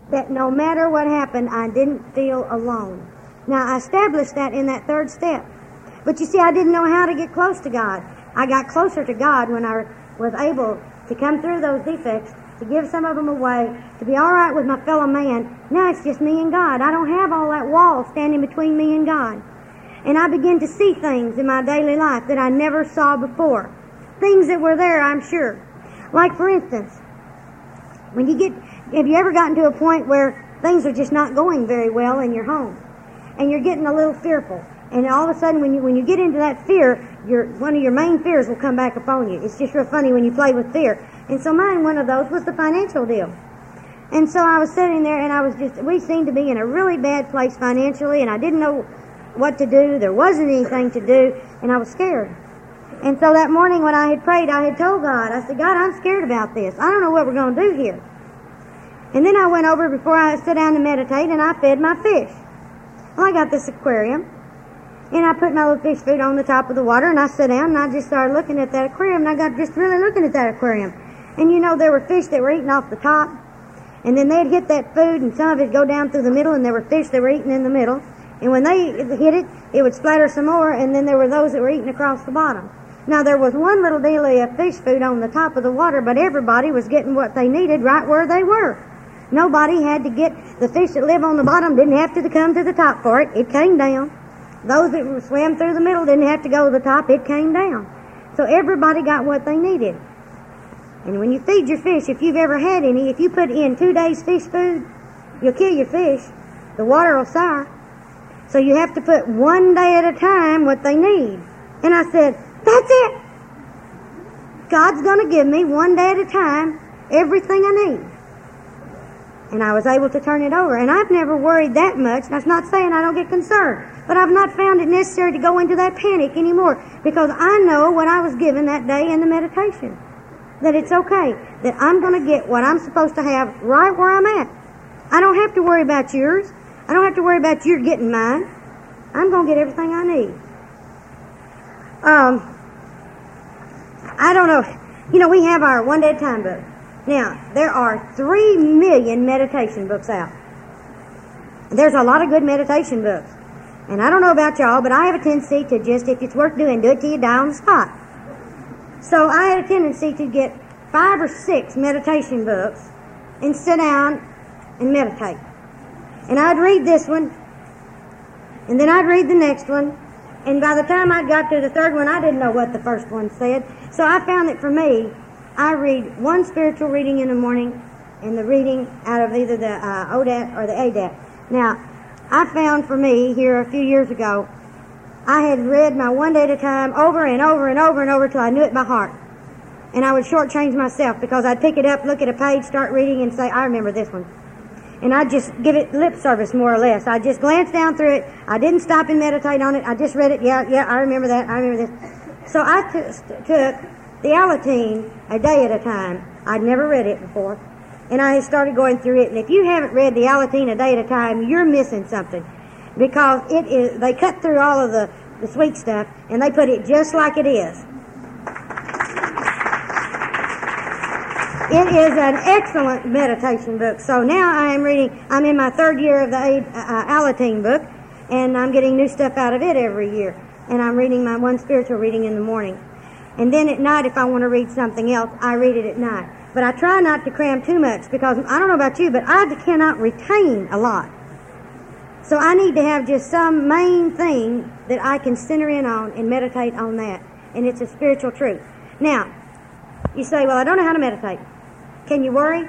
that no matter what happened, I didn't feel alone. Now, I established that in that third step. But you see, I didn't know how to get close to God. I got closer to God when I was able to come through those defects, to give some of them away, to be all right with my fellow man. Now it's just me and God. I don't have all that wall standing between me and God. And I begin to see things in my daily life that I never saw before. Things that were there, I'm sure. Like, for instance, have you ever gotten to a point where things are just not going very well in your home? And you're getting a little fearful. And all of a sudden, when you get into that fear, one of your main fears will come back upon you. It's just real funny when you play with fear. And so one of those was the financial deal. And so I was sitting there, and we seemed to be in a really bad place financially, and I didn't know what to do. There wasn't anything to do, and I was scared. And so that morning when I had prayed, I had told God, I said, God, I'm scared about this. I don't know what we're going to do here. And then I went over before I sat down to meditate, and I fed my fish. Well, I got this aquarium, and I put my little fish food on the top of the water, and I sat down, and I just started looking at that aquarium, and I got just really looking at that aquarium. And you know, there were fish that were eating off the top, and then they'd hit that food, and some of it would go down through the middle, and there were fish that were eating in the middle. And when they hit it, it would splatter some more, and then there were those that were eating across the bottom. Now, there was one little dealie of fish food on the top of the water, but everybody was getting what they needed right where they were. Nobody had to get, the fish that live on the bottom didn't have to come to the top for it. It came down. Those that swam through the middle didn't have to go to the top. It came down. So everybody got what they needed. And when you feed your fish, if you've ever had any, if you put in 2 days fish food, you'll kill your fish. The water will sour. So you have to put 1 day at a time what they need. And I said, that's it. God's going to give me 1 day at a time everything I need. And I was able to turn it over. And I've never worried that much. That's not saying I don't get concerned. But I've not found it necessary to go into that panic anymore. Because I know what I was given that day in the meditation. That it's okay. That I'm going to get what I'm supposed to have right where I'm at. I don't have to worry about yours. I don't have to worry about you getting mine. I'm going to get everything I need. I don't know. You know, we have our One Day at a Time book. Now, there are 3 million meditation books out. There's a lot of good meditation books. And I don't know about y'all, but I have a tendency to just, if it's worth doing, do it till you die on the spot. So I had a tendency to get 5 or 6 meditation books and sit down and meditate. And I'd read this one, and then I'd read the next one, and by the time I got to the third one, I didn't know what the first one said. So I found that for me, I read one spiritual reading in the morning and the reading out of either the ODAT or the ADAT. Now, I found for me here a few years ago, I had read my One Day at a Time over and over and over and over till I knew it by heart. And I would shortchange myself because I'd pick it up, look at a page, start reading, and say, I remember this one. And I'd just give it lip service, more or less. I just glanced down through it. I didn't stop and meditate on it. I just read it. Yeah, I remember that. I remember this. So I took the Alateen a day at a time. I'd never read it before. And I started going through it. And if you haven't read the Alateen a day at a time, you're missing something. Because they cut through all of the sweet stuff, and they put it just like it is. It is an excellent meditation book. So now I'm in my 3rd year of the Alateen book, and I'm getting new stuff out of it every year. And I'm reading my one spiritual reading in the morning. And then at night, if I want to read something else, I read it at night. But I try not to cram too much, because I don't know about you, but I cannot retain a lot. So I need to have just some main thing that I can center in on and meditate on that. And it's a spiritual truth. Now, you say, well, I don't know how to meditate. Can you worry?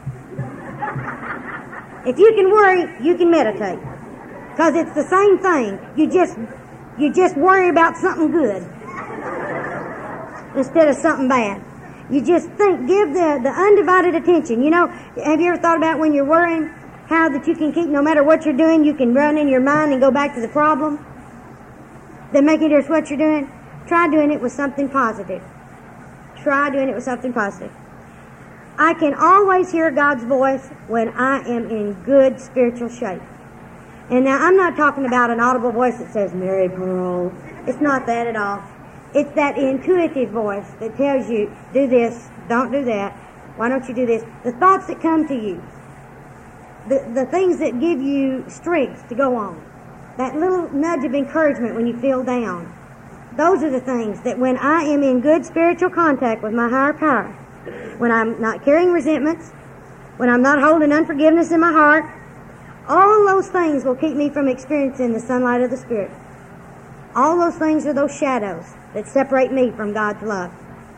If you can worry, you can meditate. Because it's the same thing. You just worry about something good instead of something bad. You just give the undivided attention. You know, have you ever thought about when you're worrying, how that you can keep, no matter what you're doing, you can run in your mind and go back to the problem? Then make it just what you're doing. Try doing it with something positive. Try doing it with something positive. I can always hear God's voice when I am in good spiritual shape. And now, I'm not talking about an audible voice that says, Mary Pearl. It's not that at all. It's that intuitive voice that tells you, do this, don't do that, why don't you do this? The thoughts that come to you. the things that give you strength to go on, that little nudge of encouragement when you feel down, those are the things that when I am in good spiritual contact with my higher power, when I'm not carrying resentments, when I'm not holding unforgiveness in my heart, all those things will keep me from experiencing the sunlight of the Spirit. All those things are those shadows that separate me from God's love.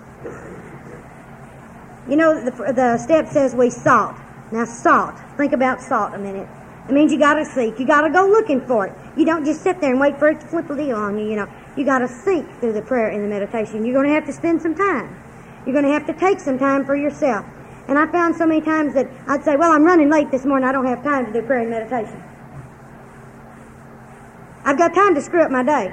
You know, the step says we sought. Now, salt. Think about salt a minute. It means you got to seek. You got to go looking for it. You don't just sit there and wait for it to flip a deal on you, you know. You got to seek through the prayer and the meditation. You're going to have to spend some time. You're going to have to take some time for yourself. And I found so many times that I'd say, well, I'm running late this morning. I don't have time to do prayer and meditation. I've got time to screw up my day.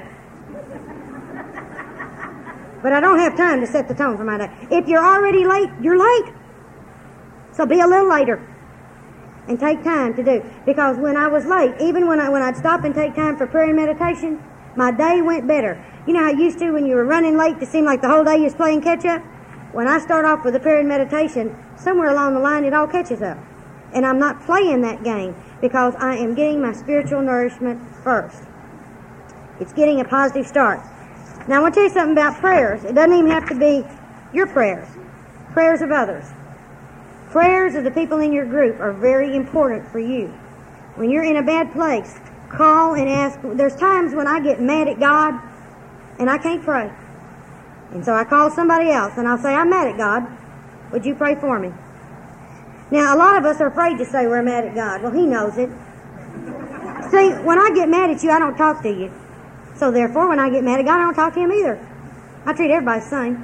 But I don't have time to set the tone for my day. If you're already late, you're late. So be a little later and take time to do. Because when I was late, even when I'd stop and take time for prayer and meditation, my day went better. You know how you used to when you were running late to seem like the whole day you was playing catch up? When I start off with the prayer and meditation, somewhere along the line it all catches up. And I'm not playing that game because I am getting my spiritual nourishment first. It's getting a positive start. Now I want to tell you something about prayers. It doesn't even have to be your prayers. Prayers of others. Prayers of the people in your group are very important for you. When you're in a bad place, call and ask. There's times when I get mad at God and I can't pray. And so I call somebody else and I'll say, I'm mad at God. Would you pray for me? Now, a lot of us are afraid to say we're mad at God. Well, He knows it. See, when I get mad at you, I don't talk to you. So therefore, when I get mad at God, I don't talk to Him either. I treat everybody the same.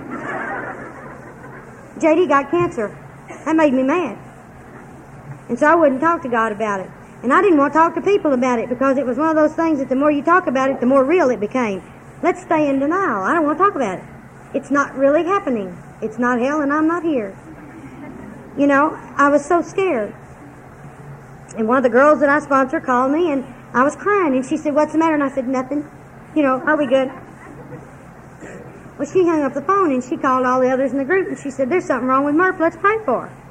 JD got cancer. That made me mad. And so I wouldn't talk to God about it. And I didn't want to talk to people about it because it was one of those things that the more you talk about it, the more real it became. Let's stay in denial. I don't want to talk about it. It's not really happening. It's not hell and I'm not here. You know, I was so scared. And one of the girls that I sponsor called me and I was crying and she said, what's the matter? And I said, nothing. You know, are we good? Well, she hung up the phone and she called all the others in the group and she said, there's something wrong with Murph. Let's pray for her.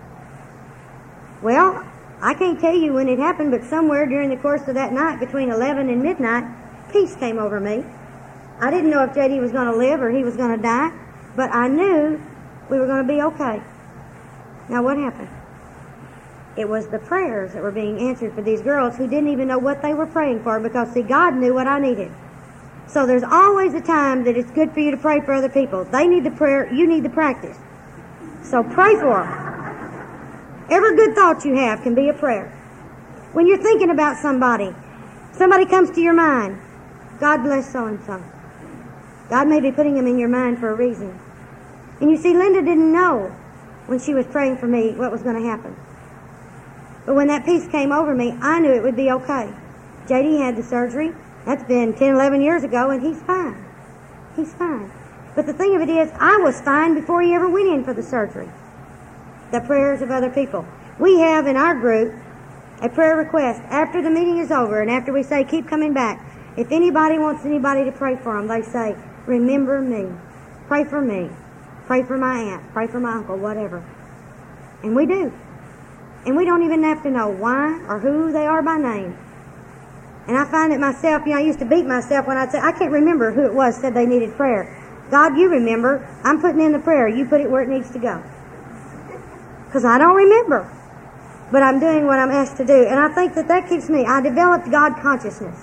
Well, I can't tell you when it happened, but somewhere during the course of that night, between 11 and midnight, peace came over me. I didn't know if JD was going to live or he was going to die, but I knew we were going to be okay. Now, what happened? It was the prayers that were being answered for these girls who didn't even know what they were praying for because, see, God knew what I needed. So there's always a time that it's good for you to pray for other people. They need the prayer, you need the practice. So pray for them. Every good thought you have can be a prayer. When you're thinking about somebody comes to your mind, God bless so-and-so. God may be putting them in your mind for a reason. And you see, Linda didn't know when she was praying for me what was going to happen. But when that peace came over me, I knew it would be okay. JD had the surgery. That's been 10, 11 years ago, and he's fine. He's fine. But the thing of it is, I was fine before he ever went in for the surgery. The prayers of other people. We have in our group a prayer request. After the meeting is over and after we say, keep coming back, if anybody wants anybody to pray for them, they say, remember me. Pray for me. Pray for my aunt. Pray for my uncle, whatever. And we do. And we don't even have to know why or who they are by name. And I find that myself, I used to beat myself when I'd say, I can't remember who it was said they needed prayer. God, you remember. I'm putting in the prayer. You put it where it needs to go. Because I don't remember. But I'm doing what I'm asked to do. And I think that keeps me. I developed God consciousness.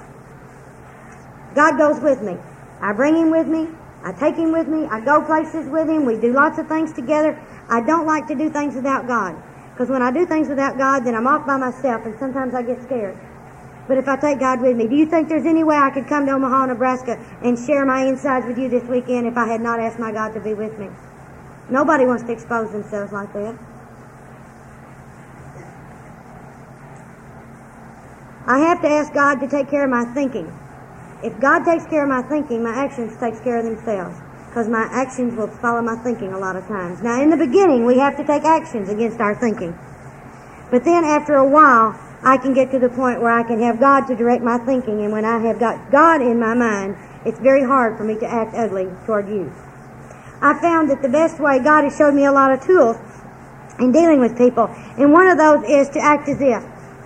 God goes with me. I bring Him with me. I take Him with me. I go places with Him. We do lots of things together. I don't like to do things without God. Because when I do things without God, then I'm off by myself, and sometimes I get scared. But if I take God with me, do you think there's any way I could come to Omaha, Nebraska, and share my insides with you this weekend if I had not asked my God to be with me? Nobody wants to expose themselves like that. I have to ask God to take care of my thinking. If God takes care of my thinking, my actions takes care of themselves. Because my actions will follow my thinking a lot of times. Now, in the beginning, we have to take actions against our thinking. But then, after a while, I can get to the point where I can have God to direct my thinking. And when I have got God in my mind, it's very hard for me to act ugly toward you. I found that the best way, God has showed me a lot of tools in dealing with people. And one of those is to act as if.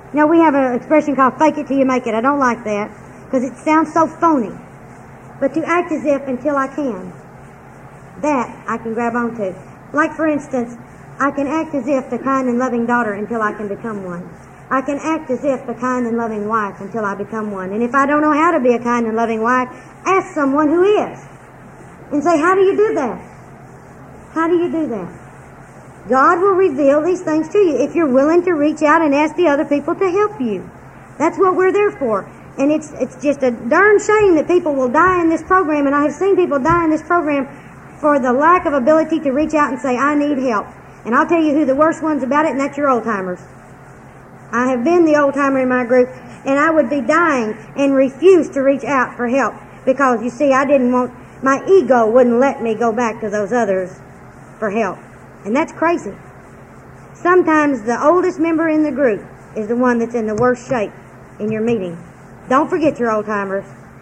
You know, we have an expression called fake it till you make it. I don't like that because it sounds so phony. But to act as if until I can, that I can grab onto. Like, for instance, I can act as if the kind and loving daughter until I can become one. I can act as if the kind and loving wife until I become one. And if I don't know how to be a kind and loving wife, ask someone who is. And say, how do you do that? How do you do that? God will reveal these things to you if you're willing to reach out and ask the other people to help you. That's what we're there for. And it's just a darn shame that people will die in this program, and I have seen people die in this program for the lack of ability to reach out and say, I need help. And I'll tell you who the worst ones about it, and that's your old-timers. I have been the old-timer in my group, and I would be dying and refuse to reach out for help because, you see, I didn't want, my ego wouldn't let me go back to those others for help. And that's crazy. Sometimes the oldest member in the group is the one that's in the worst shape in your meeting. Don't forget your old-timers.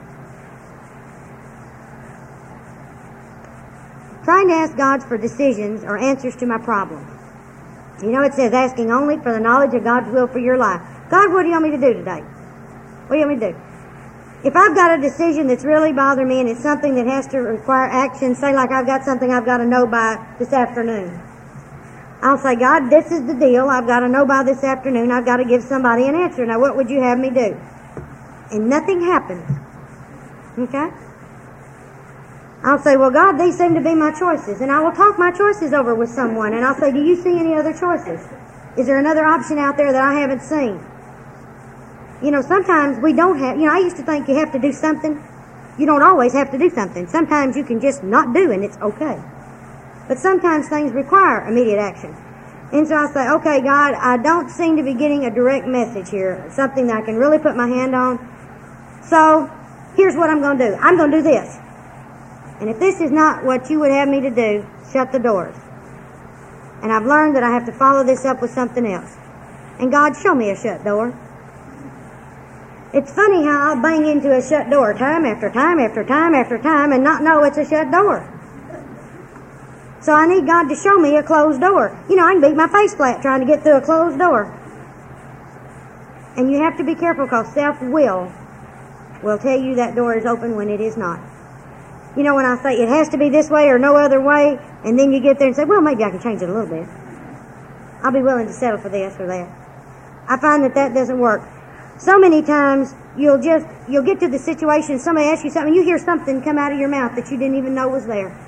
Trying to ask God for decisions or answers to my problems. You know, it says asking only for the knowledge of God's will for your life. God, what do you want me to do today? What do you want me to do? If I've got a decision that's really bothering me and it's something that has to require action, say like I've got something I've got to know by this afternoon. I'll say, God, this is the deal. I've got to know by this afternoon. I've got to give somebody an answer. Now, what would you have me do? And nothing happens. Okay? I'll say, well, God, these seem to be my choices. And I will talk my choices over with someone. And I'll say, do you see any other choices? Is there another option out there that I haven't seen? You know, sometimes we don't have, I used to think you have to do something. You don't always have to do something. Sometimes you can just not do and it's okay. But sometimes things require immediate action. And so I say, okay, God, I don't seem to be getting a direct message here, something that I can really put my hand on. So here's what I'm going to do. I'm going to do this. And if this is not what you would have me to do, shut the doors. And I've learned that I have to follow this up with something else. And God, show me a shut door. It's funny how I'll bang into a shut door time after time after time after time and not know it's a shut door. So I need God to show me a closed door. I can beat my face flat trying to get through a closed door. And you have to be careful because self-will tell you that door is open when it is not. When I say it has to be this way or no other way, and then you get there and say, well, maybe I can change it a little bit. I'll be willing to settle for this or that. I find that doesn't work. So many times you'll get to the situation, somebody asks you something, you hear something come out of your mouth that you didn't even know was there.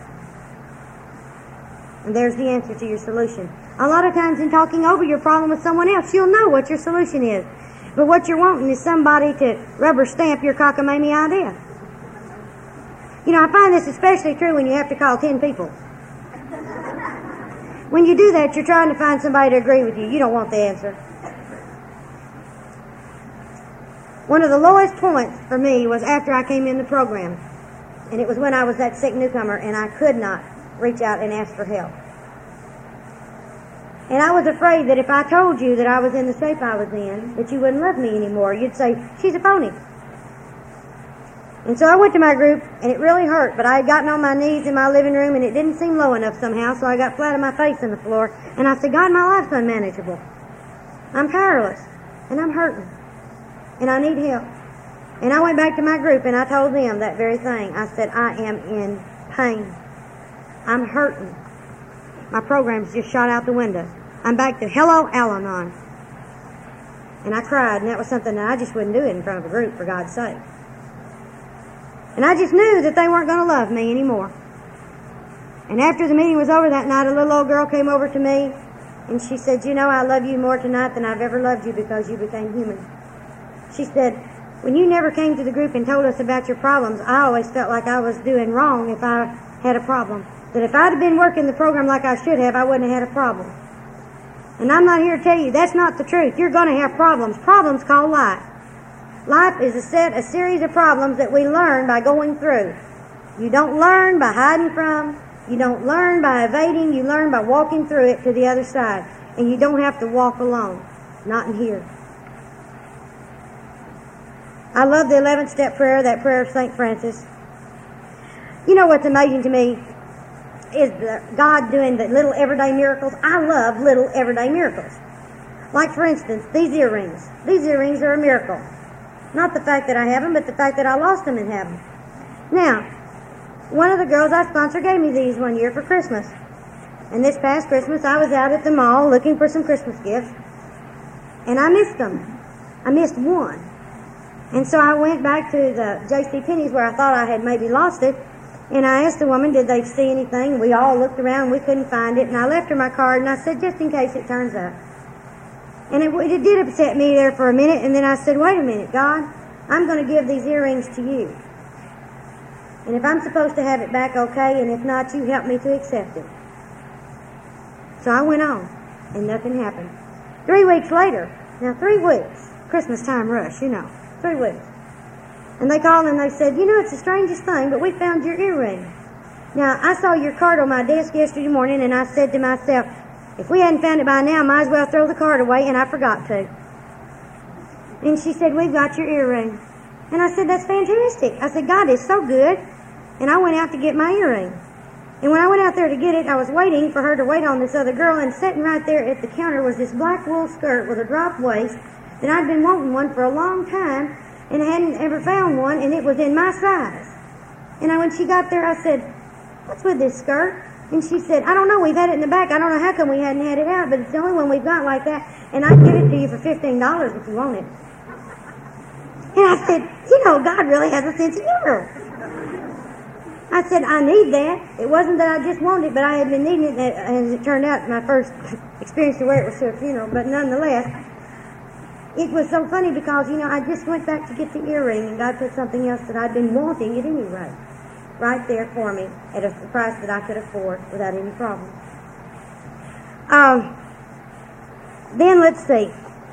And there's the answer to your solution. A lot of times in talking over your problem with someone else, you'll know what your solution is. But what you're wanting is somebody to rubber stamp your cockamamie idea. I find this especially true when you have to call 10 people. When you do that, you're trying to find somebody to agree with you. You don't want the answer. One of the lowest points for me was after I came in the program. And it was when I was that sick newcomer and I could not reach out and ask for help. And I was afraid that if I told you that I was in the shape I was in, that you wouldn't love me anymore. You'd say, she's a phony. And so I went to my group, and it really hurt, but I had gotten on my knees in my living room, and it didn't seem low enough somehow, so I got flat on my face on the floor, and I said, God, my life's unmanageable. I'm powerless, and I'm hurting, and I need help. And I went back to my group, and I told them that very thing. I said, I am in pain. I'm hurting. My program's just shot out the window. I'm back to hello, Al-Anon. And I cried, and that was something that I just wouldn't do it in front of a group, for God's sake. And I just knew that they weren't going to love me anymore. And after the meeting was over that night, a little old girl came over to me, and she said, I love you more tonight than I've ever loved you because you became human. She said, when you never came to the group and told us about your problems, I always felt like I was doing wrong if I had a problem. That if I'd have been working the program like I should have, I wouldn't have had a problem. And I'm not here to tell you that's not the truth. You're going to have problems. Problems called life. Life is a series of problems that we learn by going through. You don't learn by hiding from. You don't learn by evading. You learn by walking through it to the other side. And you don't have to walk alone. Not in here. I love the 11th step prayer, that prayer of St. Francis. You know what's amazing to me is God doing the little everyday miracles. I love little everyday miracles. Like, for instance, these earrings. These earrings are a miracle. Not the fact that I have them, but the fact that I lost them and have them. Now, one of the girls I sponsor gave me these one year for Christmas. And this past Christmas, I was out at the mall looking for some Christmas gifts, and I missed them. I missed one. And so I went back to the J.C. Penney's where I thought I had maybe lost it, and I asked the woman, did they see anything? We all looked around, we couldn't find it, and I left her my card, and I said, just in case it turns up. And it did upset me there for a minute, and then I said, wait a minute, God, I'm going to give these earrings to you. And if I'm supposed to have it back, okay, and if not, you help me to accept it. So I went on, and nothing happened. 3 weeks later, now 3 weeks, Christmas time rush, 3 weeks. And they called and they said, it's the strangest thing, but we found your earring. Now, I saw your card on my desk yesterday morning, and I said to myself, if we hadn't found it by now, I might as well throw the card away, and I forgot to. And she said, we've got your earring. And I said, that's fantastic. I said, God is so good. And I went out to get my earring. And when I went out there to get it, I was waiting for her to wait on this other girl, and sitting right there at the counter was this black wool skirt with a drop waist that I'd been wanting one for a long time, and I hadn't ever found one, and it was in my size. And when she got there, I said, what's with this skirt? And she said, I don't know, we've had it in the back. I don't know how come we hadn't had it out, but it's the only one we've got like that, and I'd give it to you for $15 if you want it. And I said, God really has a sense of humor. I said, I need that. It wasn't that I just wanted it, but I had been needing it, and as it turned out, my first experience to wear it was to a funeral, but nonetheless, it was so funny because, I just went back to get the earring, and God put something else that I'd been wanting at any rate right there for me at a price that I could afford without any problem. Then let's see.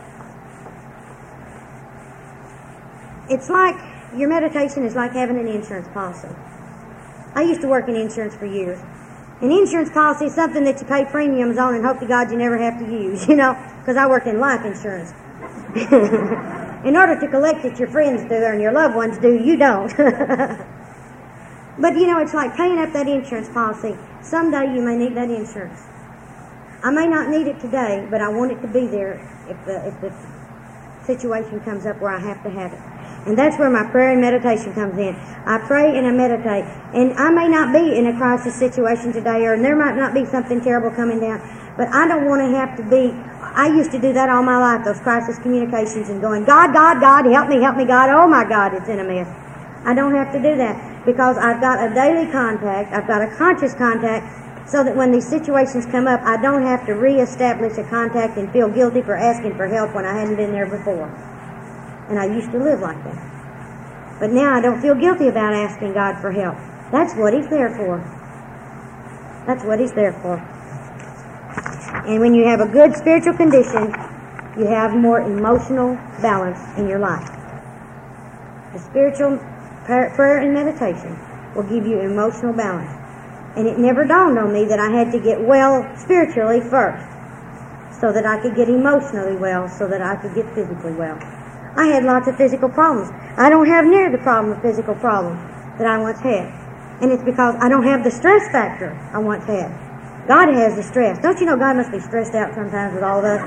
It's like, your meditation is like having an insurance policy. I used to work in insurance for years. An insurance policy is something that you pay premiums on and hope to God you never have to use, because I worked in life insurance. In order to collect it, your friends do and your loved ones do, you don't. But, it's like paying up that insurance policy. Someday you may need that insurance. I may not need it today, but I want it to be there if the situation comes up where I have to have it. And that's where my prayer and meditation comes in. I pray and I meditate. And I may not be in a crisis situation today, or there might not be something terrible coming down, but I don't want to have to be. I used to do that all my life, those crisis communications, and going, God, God, God, help me, God. Oh my God, it's in a mess. I don't have to do that because I've got a daily contact. I've got a conscious contact so that when these situations come up, I don't have to reestablish a contact and feel guilty for asking for help when I hadn't been there before. And I used to live like that. But now I don't feel guilty about asking God for help. That's what He's there for. That's what He's there for. And when you have a good spiritual condition, you have more emotional balance in your life. The spiritual prayer and meditation will give you emotional balance. And it never dawned on me that I had to get well spiritually first so that I could get emotionally well, so that I could get physically well. I had lots of physical problems. I don't have near the problem of physical problems that I once had. And it's because I don't have the stress factor I once had. God has the stress. Don't you know God must be stressed out sometimes with all of us?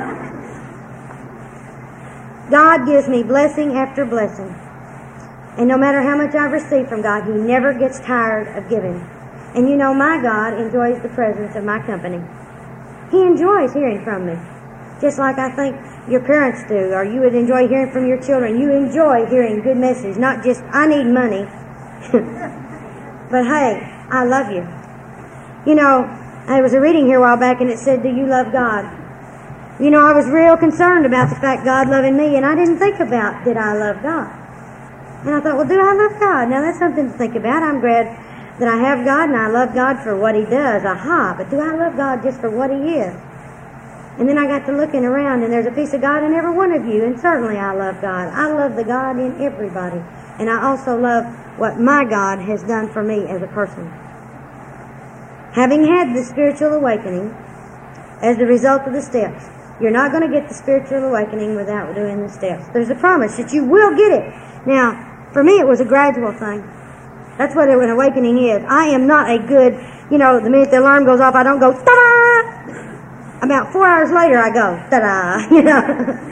God gives me blessing after blessing. And no matter how much I've received from God, He never gets tired of giving. And my God enjoys the presence of my company. He enjoys hearing from me. Just like I think your parents do, or you would enjoy hearing from your children. You enjoy hearing good messages, not just, I need money. But hey, I love you. I was reading here a while back and it said, do you love God? I was real concerned about the fact God loving me, and I didn't think about, did I love God? And I thought, well, do I love God? Now that's something to think about. I'm glad that I have God and I love God for what He does. Aha, but do I love God just for what He is? And then I got to looking around, and there's a piece of God in every one of you, and certainly I love God. I love the God in everybody. And I also love what my God has done for me as a person. Having had the spiritual awakening as the result of the steps, you're not going to get the spiritual awakening without doing the steps. There's a promise that you will get it. Now, for me it was a gradual thing. That's what an awakening is. I am not a good, the minute the alarm goes off, I don't go, ta-da! About 4 hours later, I go, ta-da, you know.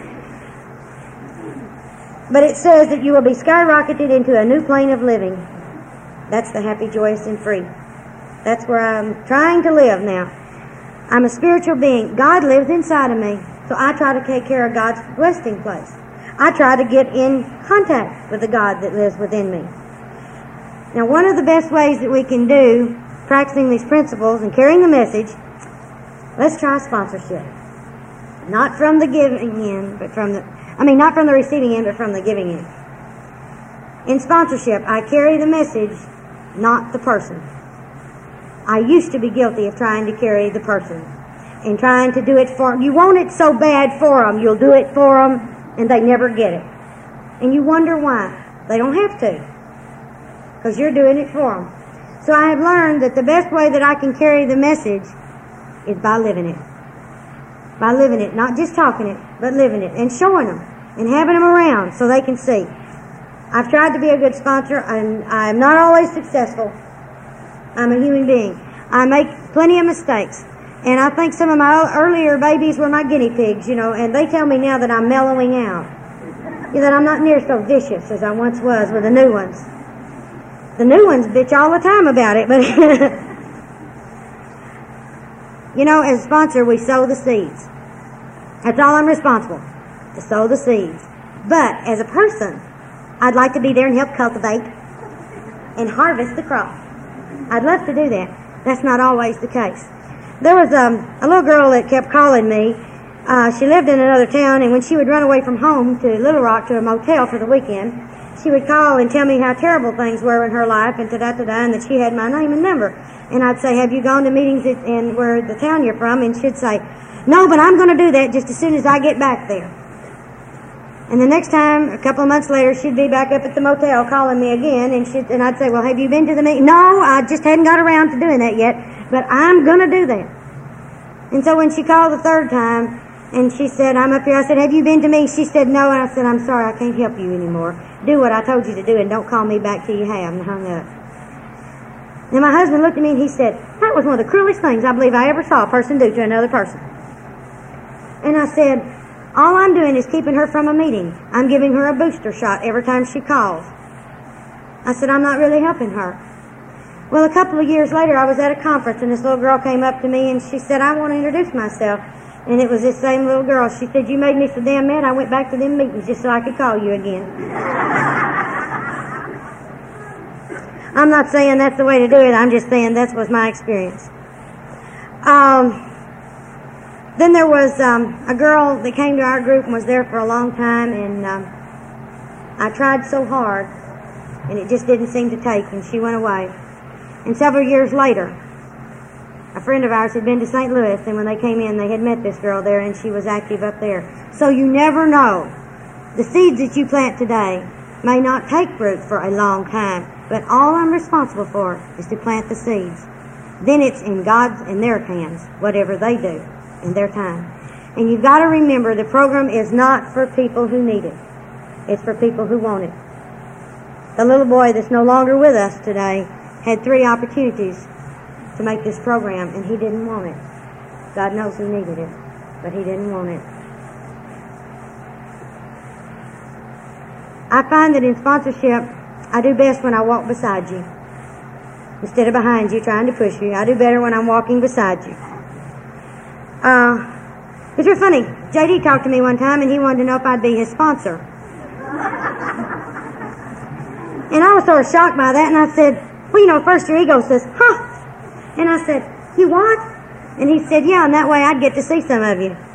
But it says that you will be skyrocketed into a new plane of living. That's the happy, joyous, and free. That's where I'm trying to live now. I'm a spiritual being. God lives inside of me, so I try to take care of God's resting place. I try to get in contact with the God that lives within me. Now, one of the best ways that we can do practicing these principles and carrying the message, let's try sponsorship. Not from the giving end, but not from the receiving end, but from the giving end. In sponsorship, I carry the message, not the person. I used to be guilty of trying to carry the person and trying to do it for them. You want it so bad for them, you'll do it for them, and they never get it. And you wonder why. They don't have to, because you're doing it for them. So I have learned that the best way that I can carry the message is by living it. By living it, not just talking it, but living it, and showing them, and having them around so they can see. I've tried to be a good sponsor, and I'm not always successful. I'm a human being. I make plenty of mistakes. And I think some of my earlier babies were my guinea pigs, you know, and they tell me now that I'm mellowing out. That I'm not near so vicious as I once was with the new ones. The new ones bitch all the time about it, but you know, as a sponsor, we sow the seeds. That's all I'm responsible, to sow the seeds. But as a person, I'd like to be there and help cultivate and harvest the crop. I'd love to do that. That's not always the case. There was a little girl that kept calling me. She lived in another town, and when she would run away from home to Little Rock to a motel for the weekend, she would call and tell me how terrible things were in her life, and and that she had my name and number. And I'd say, have you gone to meetings in where the town you're from? And she'd say, no, but I'm going to do that just as soon as I get back there. And the next time, a couple of months later, she'd be back up at the motel calling me again, and I'd say, well, have you been to the meeting? No, I just hadn't got around to doing that yet, but I'm going to do that. And so when she called the third time, and she said, I'm up here, I said, have you been to me? She said, no, and I said, I'm sorry, I can't help you anymore. Do what I told you to do, and don't call me back till you have, and hung up. And my husband looked at me, and he said, that was one of the cruelest things I believe I ever saw a person do to another person. And I said, all I'm doing is keeping her from a meeting. I'm giving her a booster shot every time she calls. I said, I'm not really helping her. Well, a couple of years later, I was at a conference, and this little girl came up to me, and she said, I want to introduce myself. And it was this same little girl. She said, you made me so damn mad, I went back to them meetings just so I could call you again. I'm not saying that's the way to do it. I'm just saying that was my experience. Then there was a girl that came to our group and was there for a long time, and I tried so hard, and it just didn't seem to take, and she went away. And several years later, a friend of ours had been to St. Louis, and when they came in, they had met this girl there, and she was active up there. So you never know. The seeds that you plant today may not take root for a long time, but all I'm responsible for is to plant the seeds. Then it's in God's and their hands, whatever they do in their time. And you've got to remember, the program is not for people who need it. It's for people who want it. The little boy that's no longer with us today had 3 opportunities to make this program, and he didn't want it. God knows who needed it, but he didn't want it. I find that in sponsorship, I do best when I walk beside you. Instead of behind you, trying to push you. I do better when I'm walking beside you. It's real funny. J.D. talked to me one time, and he wanted to know if I'd be his sponsor. And I was sort of shocked by that, and I said, well, you know, first your ego says, huh? And I said, you what? And he said, yeah, and that way I'd get to see some of you.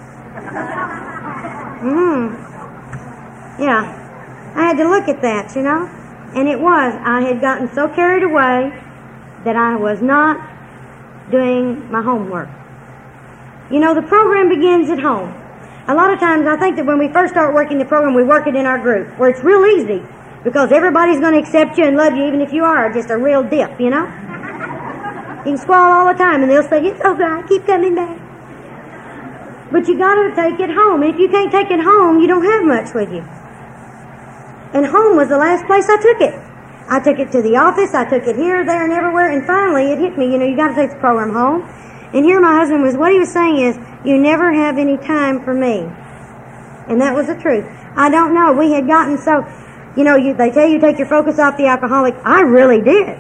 Yeah. I had to look at that, you know. And it was. I had gotten so carried away that I was not doing my homework. You know, the program begins at home. A lot of times I think that when we first start working the program, we work it in our group, where it's real easy, because everybody's going to accept you and love you, even if you are just a real dip, you know. You can squall all the time, and they'll say, it's all right, keep coming back. But you got to take it home. And if you can't take it home, you don't have much with you. And home was the last place I took it. I took it to the office, I took it here, there, and everywhere, and finally it hit me, you know, you got to take the program home. And here my husband what he was saying is, you never have any time for me. And that was the truth. I don't know. We had gotten so, they tell you take your focus off the alcoholic. I really did.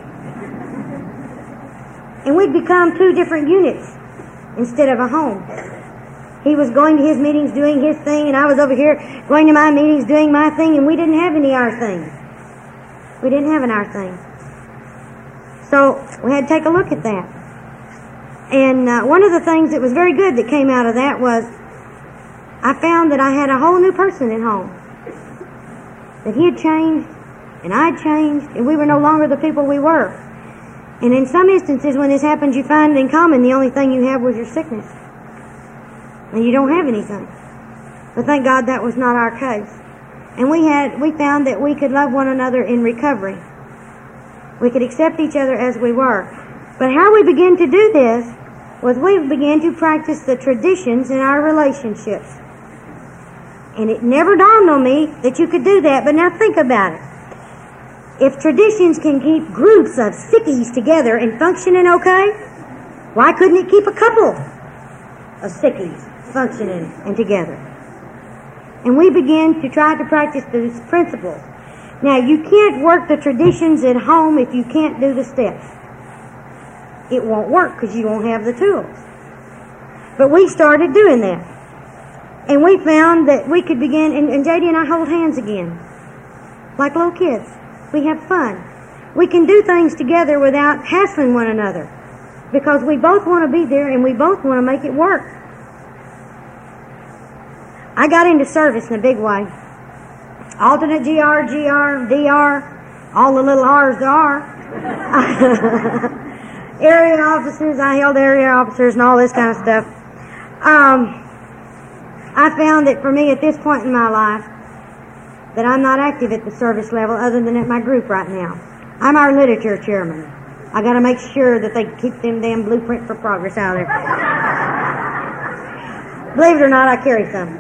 And we'd become two different units instead of a home. He was going to his meetings doing his thing, and I was over here going to my meetings doing my thing, and we didn't have any our thing. We didn't have an our thing. So we had to take a look at that. And one of the things that was very good that came out of that was I found that I had a whole new person at home. That he had changed, and I had changed, and we were no longer the people we were. And in some instances when this happens, you find in common the only thing you have was your sickness. And you don't have anything. But thank God that was not our case. And we found that we could love one another in recovery. We could accept each other as we were. But how we began to do this was we began to practice the traditions in our relationships. And it never dawned on me that you could do that. But now think about it. If traditions can keep groups of sickies together and functioning okay, why couldn't it keep a couple of sickies functioning and together? And we began to try to practice these principles. Now, you can't work the traditions at home if you can't do the steps. It won't work because you won't have the tools. But we started doing that. And we found that we could begin, and J.D. and I hold hands again, like little kids. We have fun. We can do things together without hassling one another because we both want to be there and we both want to make it work. I got into service in a big way. Alternate GR, DR, all the little R's there are. Area officers, I held area officers and all this kind of stuff. I found that for me at this point in my life, that I'm not active at the service level other than at my group right now. I'm our literature chairman. I got to make sure that they keep them damn blueprint for progress out there. Believe it or not, I carry some.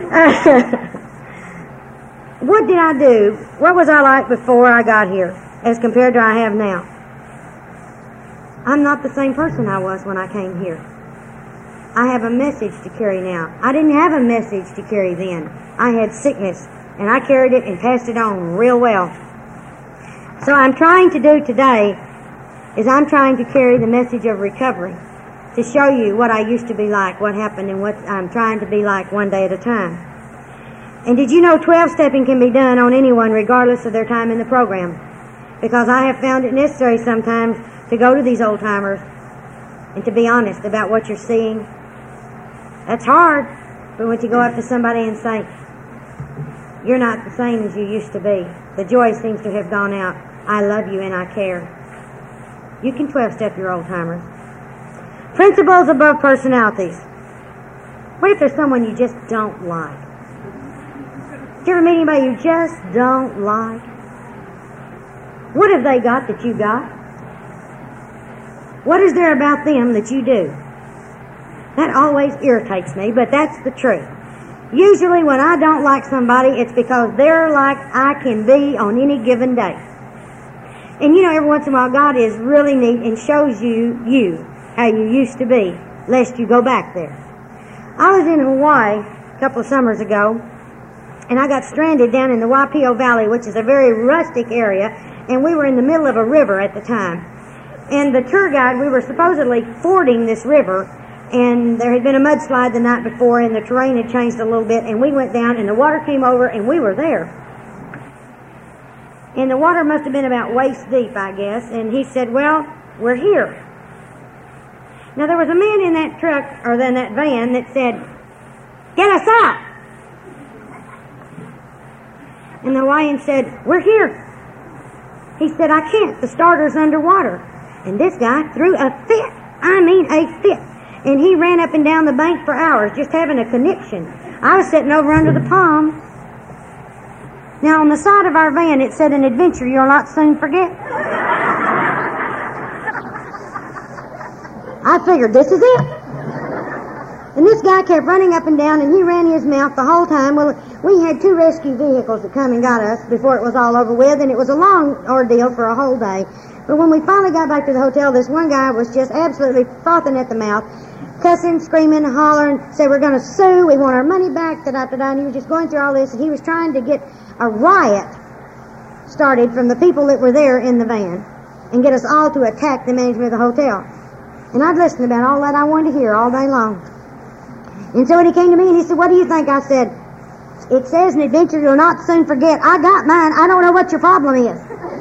What did I do? What was I like before I got here as compared to I have now? I'm not the same person I was when I came here. I have a message to carry now. I didn't have a message to carry then. I had sickness. And I carried it and passed it on real well. So I'm trying to do today is I'm trying to carry the message of recovery to show you what I used to be like, what happened, and what I'm trying to be like one day at a time. And did you know 12-stepping can be done on anyone regardless of their time in the program? Because I have found it necessary sometimes to go to these old-timers and to be honest about what you're seeing. That's hard, but when you go up to somebody and say, you're not the same as you used to be. The joy seems to have gone out. I love you and I care. You can 12-step your old-timers. Principles above personalities. What if there's someone you just don't like? Did you ever meet anybody you just don't like? What have they got that you got? What is there about them that you do? That always irritates me, but that's the truth. Usually when I don't like somebody, it's because they're like I can be on any given day. And every once in a while God is really neat and shows you how you used to be, lest you go back there. I was in Hawaii a couple of summers ago, and I got stranded down in the Waipio Valley, which is a very rustic area, and we were in the middle of a river at the time. And the tour guide, we were supposedly fording this river, and there had been a mudslide the night before, and the terrain had changed a little bit, and we went down, and the water came over, and we were there. And the water must have been about waist deep, I guess, and he said, well, we're here. Now, there was a man in that truck, or in that van, that said, get us out. And the Hawaiian said, we're here. He said, I can't. The starter's underwater. And this guy threw a fit. I mean, a fit. And he ran up and down the bank for hours, just having a conniption. I was sitting over under the palm. Now, on the side of our van, it said, an adventure you'll not soon forget. I figured, this is it. And this guy kept running up and down, and he ran his mouth the whole time. Well, we had 2 rescue vehicles that come and got us before it was all over with, and it was a long ordeal for a whole day. But when we finally got back to the hotel, this one guy was just absolutely frothing at the mouth, cussing, screaming, hollering, said, we're going to sue, we want our money back, da-da-da-da, and he was just going through all this, and he was trying to get a riot started from the people that were there in the van and get us all to attack the management of the hotel. And I'd listened about all that I wanted to hear all day long. And so when he came to me and he said, what do you think? I said, it says an adventure you'll not soon forget. I got mine. I don't know what your problem is.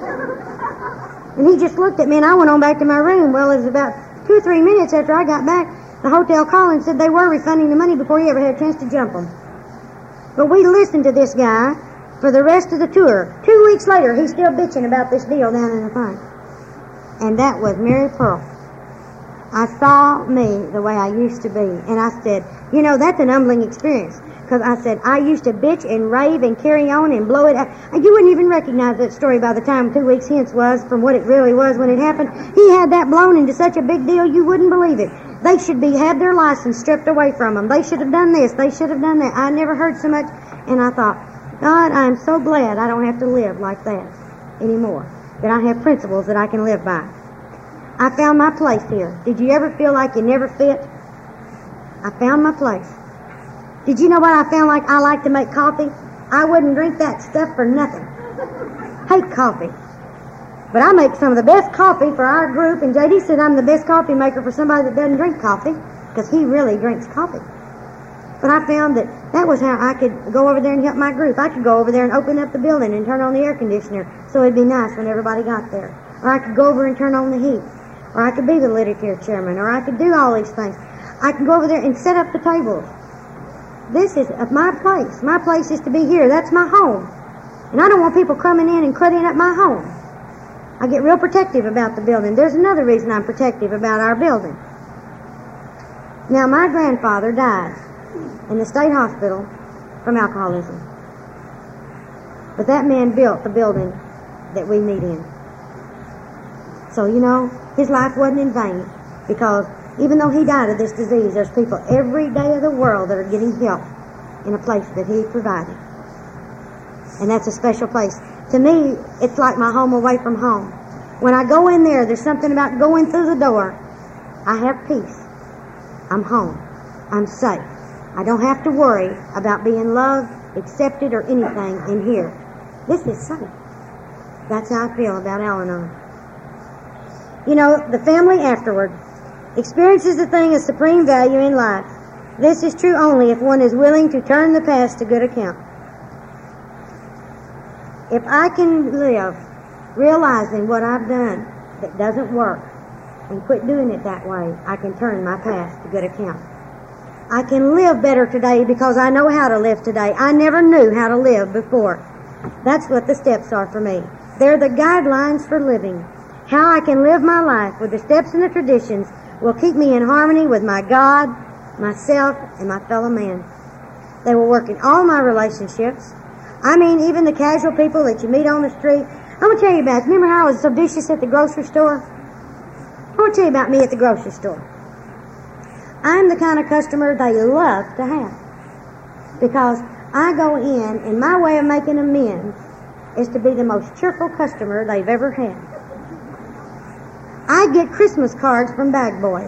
And he just looked at me, and I went on back to my room. Well, it was about 2 or 3 minutes after I got back, the hotel called and said they were refunding the money before he ever had a chance to jump them. But we listened to this guy for the rest of the tour. 2 weeks later, he's still bitching about this deal down in the front. And that was Mary Pearl. I saw me the way I used to be. And I said, you know, that's an humbling experience. Because I said, I used to bitch and rave and carry on and blow it out. You wouldn't even recognize that story by the time 2 weeks hence was from what it really was when it happened. He had that blown into such a big deal, you wouldn't believe it. They should have their license stripped away from them. They should have done this. They should have done that. I never heard so much. And I thought, God, I'm so glad I don't have to live like that anymore. That I have principles that I can live by. I found my place here. Did you ever feel like you never fit? I found my place. Did you know what I found like? I like to make coffee. I wouldn't drink that stuff for nothing. Hate coffee. But I make some of the best coffee for our group, and J.D. said I'm the best coffee maker for somebody that doesn't drink coffee, because he really drinks coffee. But I found that was how I could go over there and help my group. I could go over there and open up the building and turn on the air conditioner so it'd be nice when everybody got there. Or I could go over and turn on the heat. Or I could be the literature chairman. Or I could do all these things. I could go over there and set up the tables. This is my place. My place is to be here. That's my home. And I don't want people coming in and cutting up my home. I get real protective about the building. There's another reason I'm protective about our building. Now, my grandfather died in the state hospital from alcoholism. But that man built the building that we meet in. So, you know, his life wasn't in vain, because even though he died of this disease, there's people every day of the world that are getting help in a place that he provided. And that's a special place. To me, it's like my home away from home. When I go in there, there's something about going through the door. I have peace. I'm home. I'm safe. I don't have to worry about being loved, accepted, or anything in here. This is safe. That's how I feel about Al-Anon. You know, the family afterward experiences a thing of supreme value in life. This is true only if one is willing to turn the past to good account. If I can live realizing what I've done that doesn't work and quit doing it that way, I can turn my past to good account. I can live better today because I know how to live today. I never knew how to live before. That's what the steps are for me. They're the guidelines for living. How I can live my life with the steps and the traditions will keep me in harmony with my God, myself, and my fellow man. They will work in all my relationships. I mean, even the casual people that you meet on the street. I'm going to tell you about it. Remember how I was so vicious at the grocery store? I want to tell you about me at the grocery store. I'm the kind of customer they love to have, because I go in, and my way of making amends is to be the most cheerful customer they've ever had. I get Christmas cards from bag boys.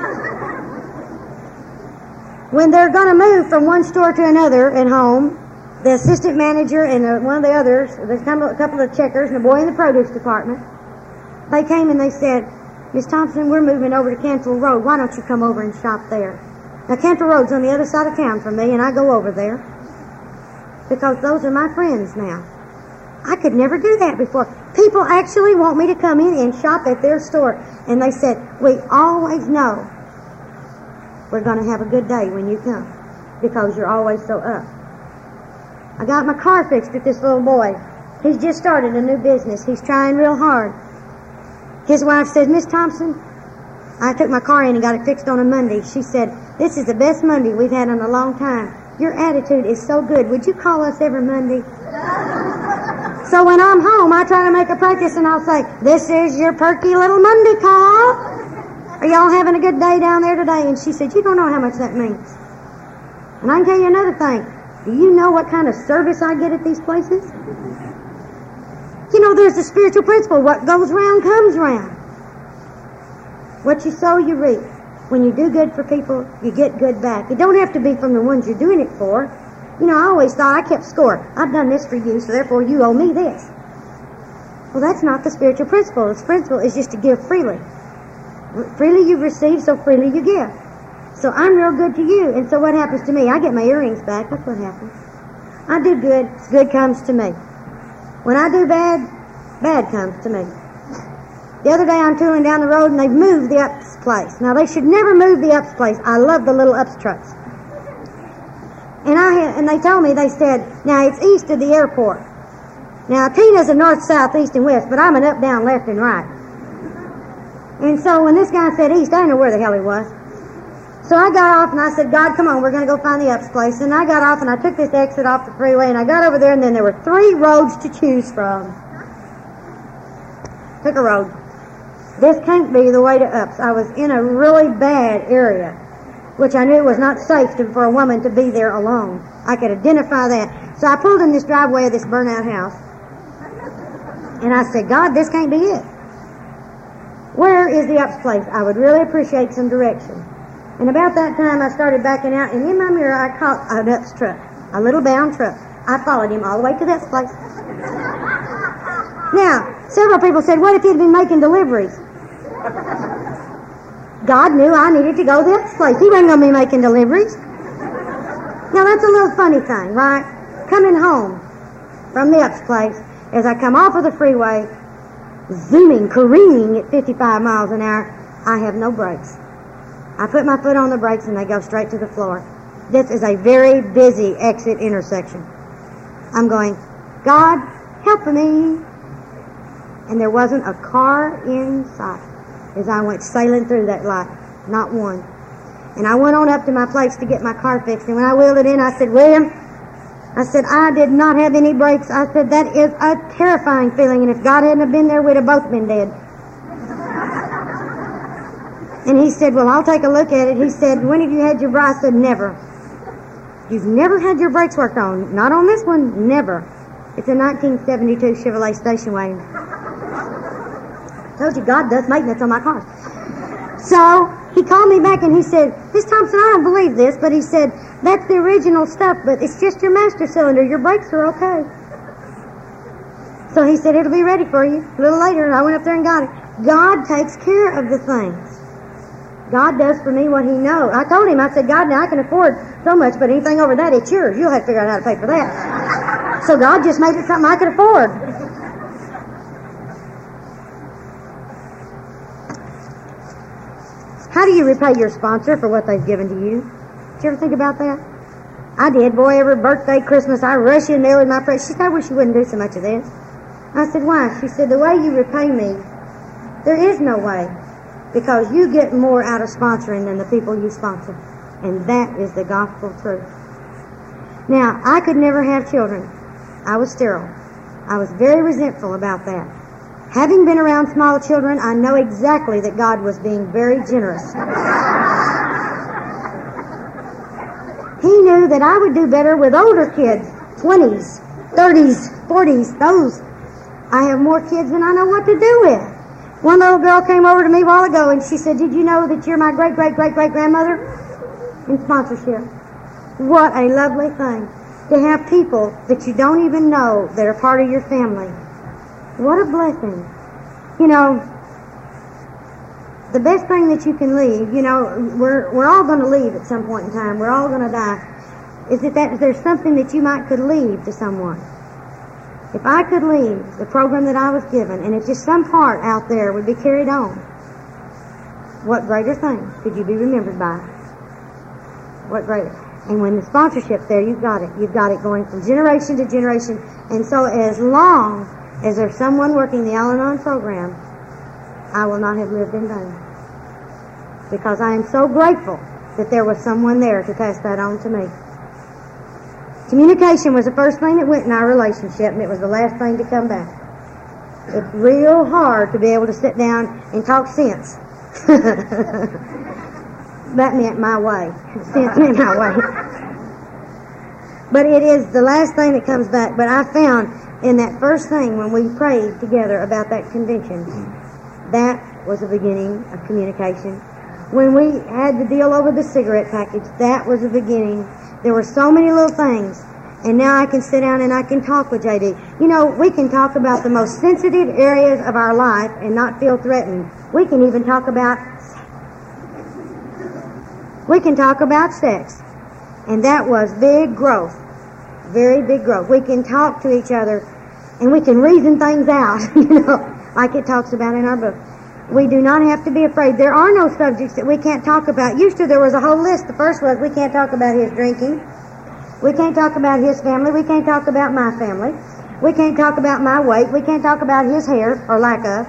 When they're going to move from one store to another at home, the assistant manager and one of the others, there's a couple of checkers and a boy in the produce department, they came and they said, Miss Thompson, we're moving over to Cantrell Road. Why don't you come over and shop there? Now, Cantrell Road's on the other side of town from me, and I go over there because those are my friends now. I could never do that before. People actually want me to come in and shop at their store. And they said, we always know we're going to have a good day when you come, because you're always so up. I got my car fixed with this little boy. He's just started a new business. He's trying real hard. His wife said, Miss Thompson, I took my car in and got it fixed on a Monday. She said, this is the best Monday we've had in a long time. Your attitude is so good. Would you call us every Monday? So when I'm home, I try to make a practice, and I'll say, this is your perky little Monday call. Are y'all having a good day down there today? And she said, you don't know how much that means. And I can tell you another thing. Do you know what kind of service I get at these places? You know, there's a spiritual principle. What goes round comes round. What you sow, you reap. When you do good for people, you get good back. It don't have to be from the ones you're doing it for. You know, I always thought I kept score. I've done this for you, so therefore you owe me this. Well, that's not the spiritual principle. The principle is just to give freely. Freely you receive, so freely you give. So I'm real good to you, and so what happens to me? I get my earrings back. That's what happens. I do good, good comes to me. When I do bad, bad comes to me. The other day I'm touring down the road, and they've moved the Ups place. Now, they should never move the Ups place. I love the little Ups trucks. And they told me, they said, now it's east of the airport. Now, Tina's a north, south, east, and west, but I'm an up, down, left, and right. And so when this guy said east, I didn't know where the hell he was. So I got off and I said, God, come on, we're going to go find the Ups place. And I got off and I took this exit off the freeway and I got over there and then there were 3 roads to choose from. Took a road. This can't be the way to Ups. I was in a really bad area, which I knew was not safe for a woman to be there alone. I could identify that. So I pulled in this driveway of this burnt-out house. And I said, God, this can't be it. Where is the Ups place? I would really appreciate some direction. And about that time, I started backing out, and in my mirror, I caught an Ups truck, a little bound truck. I followed him all the way to this place. Now, several people said, what if he'd been making deliveries? God knew I needed to go to this place. He wasn't going to be making deliveries. Now, that's a little funny thing, right? Coming home from the Ups place, as I come off of the freeway, zooming, careening at 55 miles an hour, I have no brakes. I put my foot on the brakes and they go straight to the floor. This is a very busy exit intersection. I'm going, God, help me. And there wasn't a car in sight as I went sailing through that light. Not one. And I went on up to my place to get my car fixed. And when I wheeled it in, I said, William, I said, I did not have any brakes. I said, that is a terrifying feeling. And if God hadn't have been there, we'd have both been dead. And he said, well, I'll take a look at it. He said, when have you had your brakes? I said, never. You've never had your brakes worked on? Not on this one, never. It's a 1972 Chevrolet station wagon. I told you, God does maintenance on my cars. So he called me back and he said, Miss Thompson, I don't believe this, but he said, that's the original stuff, but it's just your master cylinder. Your brakes are okay. So he said, it'll be ready for you. A little later, and I went up there and got it. God takes care of the things. God does for me what he knows. I told him, I said, God, now I can afford so much, but anything over that, it's yours. You'll have to figure out how to pay for that. So God just made it something I could afford. How do you repay your sponsor for what they've given to you? Did you ever think about that? I did. Boy, every birthday, Christmas, I rush in there with my friends. She said, I wish you wouldn't do so much of this. I said, why? She said, the way you repay me, there is no way. Because you get more out of sponsoring than the people you sponsor. And that is the gospel truth. Now, I could never have children. I was sterile. I was very resentful about that. Having been around small children, I know exactly that God was being very generous. He knew that I would do better with older kids, 20s, 30s, 40s, those. I have more kids than I know what to do with. One little girl came over to me a while ago and she said, did you know that you're my great-great-great-great-grandmother? In sponsorship. What a lovely thing to have people that you don't even know that are part of your family. What a blessing. You know, the best thing that you can leave, you know, we're all going to leave at some point in time. We're all going to die. Is that there's something that you could leave to someone. If I could leave the program that I was given, and if just some part out there would be carried on, what greater thing could you be remembered by? What greater? And when the sponsorship's there, you've got it. You've got it going from generation to generation. And so as long as there's someone working the Al-Anon program, I will not have lived in vain. Because I am so grateful that there was someone there to pass that on to me. Communication was the first thing that went in our relationship, and it was the last thing to come back. It's real hard to be able to sit down and talk sense That meant my way. Sense meant my way. But it is the last thing that comes back. But I found in that first thing when we prayed together about that convention, that was the beginning of communication. When we had the deal over the cigarette package, that was the beginning. There were so many little things. And now I can sit down and I can talk with J.D. You know, we can talk about the most sensitive areas of our life and not feel threatened. We can even talk about sex. And that was big growth. Very big growth. We can talk to each other and we can reason things out, like it talks about in our book. We do not have to be afraid. There are no subjects that we can't talk about. Used to there was a whole list. The first was we can't talk about his drinking. We can't talk about his family. We can't talk about my family. We can't talk about my weight. We can't talk about his hair, or lack of.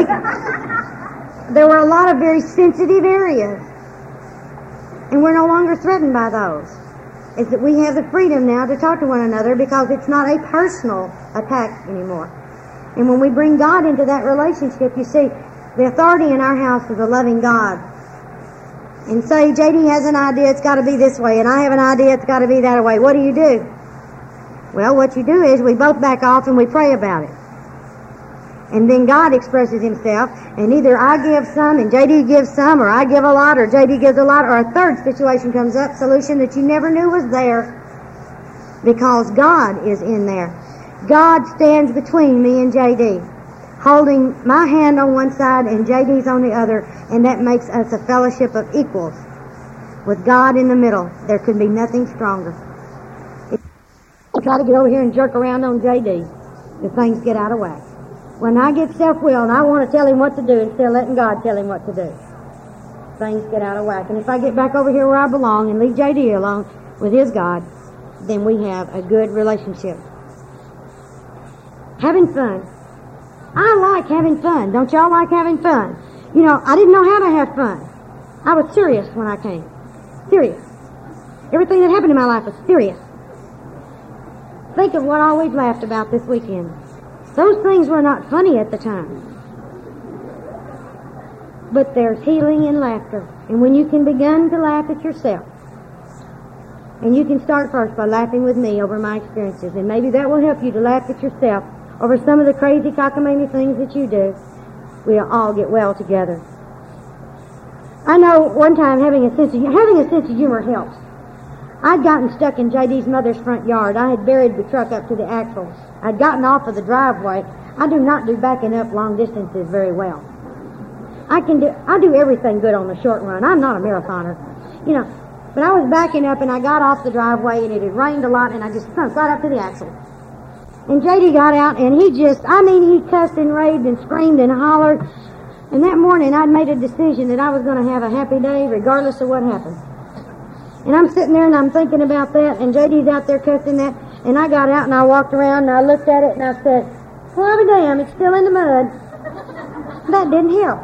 There were a lot of very sensitive areas. And we're no longer threatened by those. It's that we have the freedom now to talk to one another because it's not a personal attack anymore. And when we bring God into that relationship, you see, the authority in our house is a loving God. And say, J.D. has an idea, it's got to be this way, and I have an idea, it's got to be that way. What do you do? Well, what you do is we both back off and we pray about it. And then God expresses himself, and either I give some and J.D. gives some, or I give a lot, or J.D. gives a lot, or a third situation comes up, solution that you never knew was there, because God is in there. God stands between me and J.D., holding my hand on one side and J.D.'s on the other, and that makes us a fellowship of equals. With God in the middle, there could be nothing stronger. I try to get over here and jerk around on J.D. if things get out of whack. When I get self-willed and I want to tell him what to do instead of letting God tell him what to do, things get out of whack. And if I get back over here where I belong and leave J.D. alone with his God, then we have a good relationship. Having fun. I like having fun. Don't y'all like having fun? You know, I didn't know how to have fun. I was serious when I came. Serious. Everything that happened in my life was serious. Think of what all we've laughed about this weekend. Those things were not funny at the time. But there's healing in laughter. And when you can begin to laugh at yourself, and you can start first by laughing with me over my experiences, and maybe that will help you to laugh at yourself over some of the crazy cockamamie things that you do, we'll all get well together. I know one time having a sense of humor helps. I'd gotten stuck in J.D.'s mother's front yard. I had buried the truck up to the axle. I'd gotten off of the driveway. I do not do backing up long distances very well. I do everything good on the short run. I'm not a marathoner, but I was backing up and I got off the driveway and it had rained a lot and I just sunk right up to the axle. And J.D. got out and he cussed and raved and screamed and hollered. And that morning I'd made a decision that I was going to have a happy day regardless of what happened. And I'm sitting there and I'm thinking about that, and J.D.'s out there cussing that. And I got out and I walked around and I looked at it and I said, well, I'll be damned, it's still in the mud. That didn't help.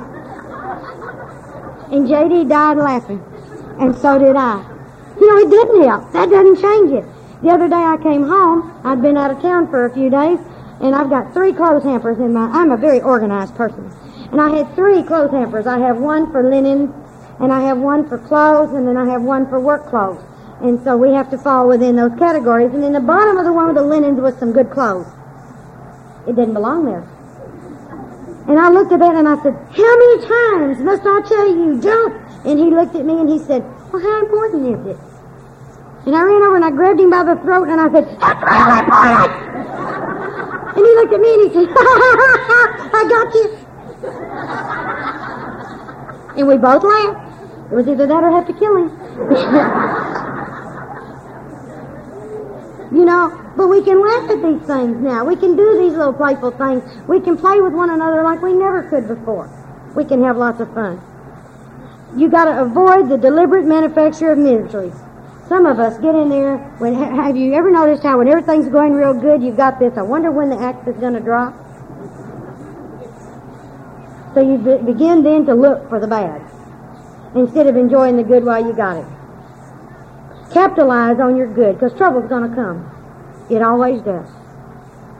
And J.D. died laughing. And so did I. It didn't help. That doesn't change it. The other day I came home. I'd been out of town for a few days, and I've got 3 clothes hampers in I'm a very organized person. And I had 3 clothes hampers. I have one for linen, and I have one for clothes, and then I have one for work clothes. And so we have to fall within those categories. And in the bottom of the one with the linens was some good clothes. It didn't belong there. And I looked at that and I said, how many times must I tell you, don't? And he looked at me and he said, well, how important is it? And I ran over and I grabbed him by the throat and I said, that's really important. And he looked at me and he said, I got you. And we both laughed. It was either that or have to kill him. But we can laugh at these things now. We can do these little playful things. We can play with one another like we never could before. We can have lots of fun. You got to avoid the deliberate manufacture of misery. Some of us get in there. Have you ever noticed how when everything's going real good, you've got this, I wonder when the axe is going to drop? So you begin then to look for the bad instead of enjoying the good while you got it. Capitalize on your good, because trouble's going to come. It always does.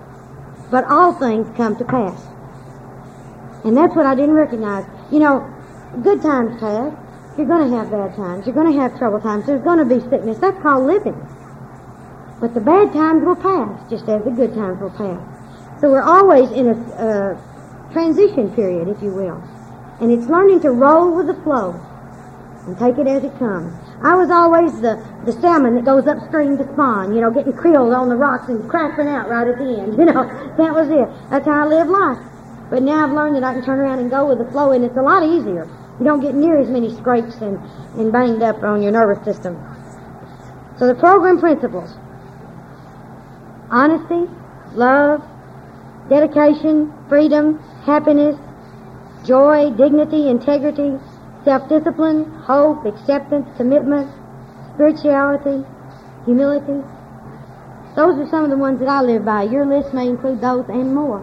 But all things come to pass. And that's what I didn't recognize. good times pass. You're going to have bad times. You're going to have trouble times. There's going to be sickness. That's called living. But the bad times will pass, just as the good times will pass. So we're always in a transition period, if you will. And it's learning to roll with the flow and take it as it comes. I was always the salmon that goes upstream to spawn, getting killed on the rocks and crashing out right at the end. That was it. That's how I lived life. But now I've learned that I can turn around and go with the flow, and it's a lot easier. You don't get near as many scrapes and banged up on your nervous system. So the program principles: honesty, love, dedication, freedom, happiness, joy, dignity, integrity, self-discipline, hope, acceptance, commitment, spirituality, humility. Those are some of the ones that I live by. Your list may include those and more.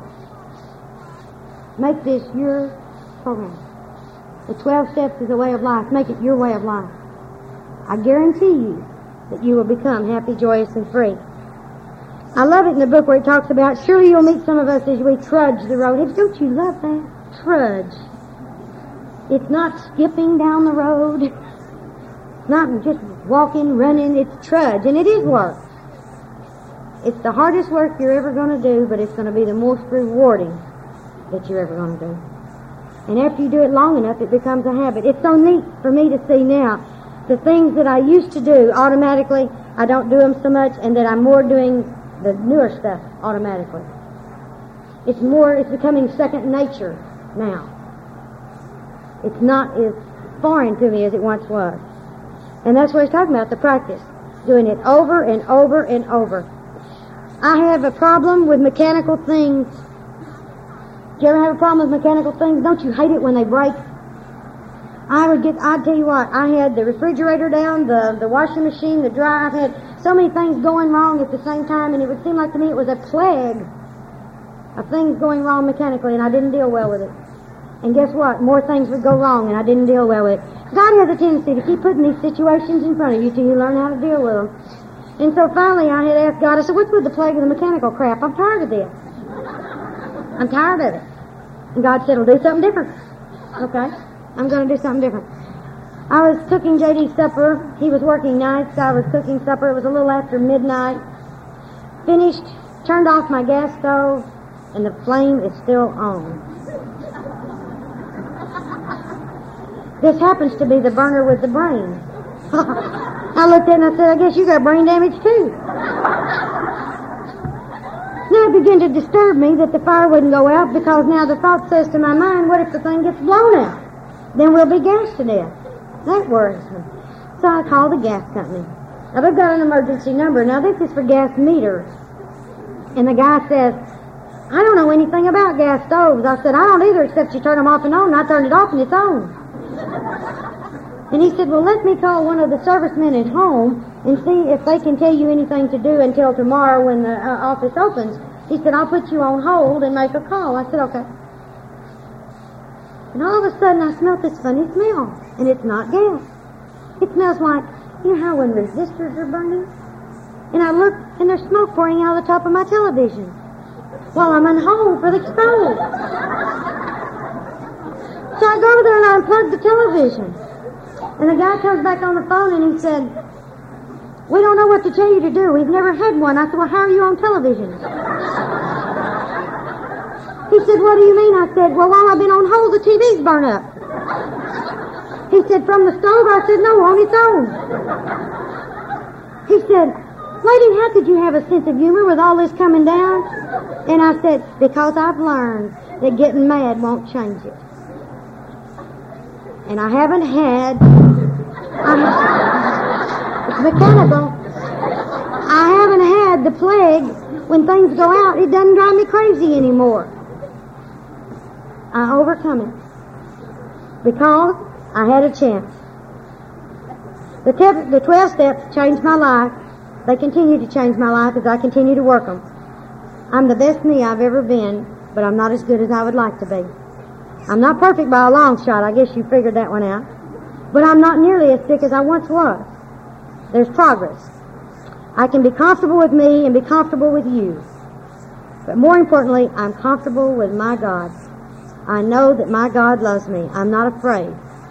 Make this your program. The 12 steps is a way of life. Make it your way of life. I guarantee you that you will become happy, joyous, and free. I love it in the book where it talks about, surely you'll meet some of us as we trudge the road. Don't you love that? Trudge. It's not skipping down the road. It's not just walking, running. It's trudge, and it is work. It's the hardest work you're ever going to do, but it's going to be the most rewarding that you're ever going to do. And after you do it long enough, it becomes a habit. It's so neat for me to see now the things that I used to do automatically, I don't do them so much, and that I'm more doing the newer stuff automatically. It's becoming second nature now. It's not as foreign to me as it once was. And that's what he's talking about, the practice. Doing it over and over and over. I have a problem with mechanical things. Do you ever have a problem with mechanical things? Don't you hate it when they break? I'd tell you what, I had the refrigerator down, the washing machine, the dryer. I've had so many things going wrong at the same time, and it would seem like to me it was a plague of things going wrong mechanically, and I didn't deal well with it. And guess what? More things would go wrong, and I didn't deal well with it. God has a tendency to keep putting these situations in front of you till you learn how to deal with them. And so finally I had asked God, I said, what's with the plague of the mechanical crap? I'm tired of this. I'm tired of it. And God said, well, do something different. Okay, I'm going to do something different. I was cooking J.D. supper. He was working nights. I was cooking supper. It was a little after midnight. Finished, turned off my gas stove, and the flame is still on. This happens to be the burner with the brain. I looked at it and I said, I guess you got brain damage too. Now it began to disturb me that the fire wouldn't go out, because now the thought says to my mind, what if the thing gets blown out? Then we'll be gassed to death. That worries me. So I called the gas company. Now they've got an emergency number. Now this is for gas meters. And the guy says, I don't know anything about gas stoves. I said, I don't either, except you turn them off and on. I turned it off and it's on. And he said, well, let me call one of the servicemen at home and see if they can tell you anything to do until tomorrow when the office opens. He said, I'll put you on hold and make a call. I said, okay. And all of a sudden I smelled this funny smell, and it's not gas. It smells like, you know how when resistors are burning? And I look, and there's smoke pouring out of the top of my television while I'm on hold for the stove. So I go over there and I unplug the television. And the guy comes back on the phone and he said, we don't know what to tell you to do. We've never had one. I said, well, how are you on television? He said, what do you mean? I said, well, while I've been on hold, the TV's burnt up. He said, from the stove? I said, no, on its own. He said, lady, how could you have a sense of humor with all this coming down? And I said, because I've learned that getting mad won't change it. And I haven't had, it's mechanical. I haven't had the plague when things go out. It doesn't drive me crazy anymore. I overcome it because I had a chance. The 12 steps changed my life. They continue to change my life as I continue to work them. I'm the best me I've ever been, but I'm not as good as I would like to be. I'm not perfect by a long shot. I guess you figured that one out. But I'm not nearly as sick as I once was. There's progress. I can be comfortable with me and be comfortable with you. But more importantly, I'm comfortable with my God. I know that my God loves me. I'm not afraid.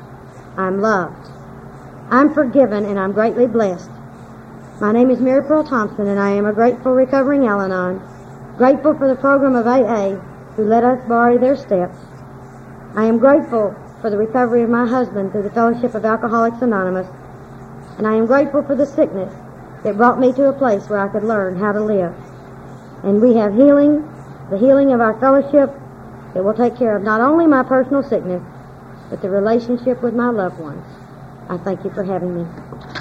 I'm loved. I'm forgiven, and I'm greatly blessed. My name is Mary Pearl Thompson, and I am a grateful recovering Al-Anon, grateful for the program of AA who let us borrow their steps. I am grateful for the recovery of my husband through the Fellowship of Alcoholics Anonymous, and I am grateful for the sickness that brought me to a place where I could learn how to live. And we have healing, the healing of our fellowship that will take care of not only my personal sickness, but the relationship with my loved ones. I thank you for having me.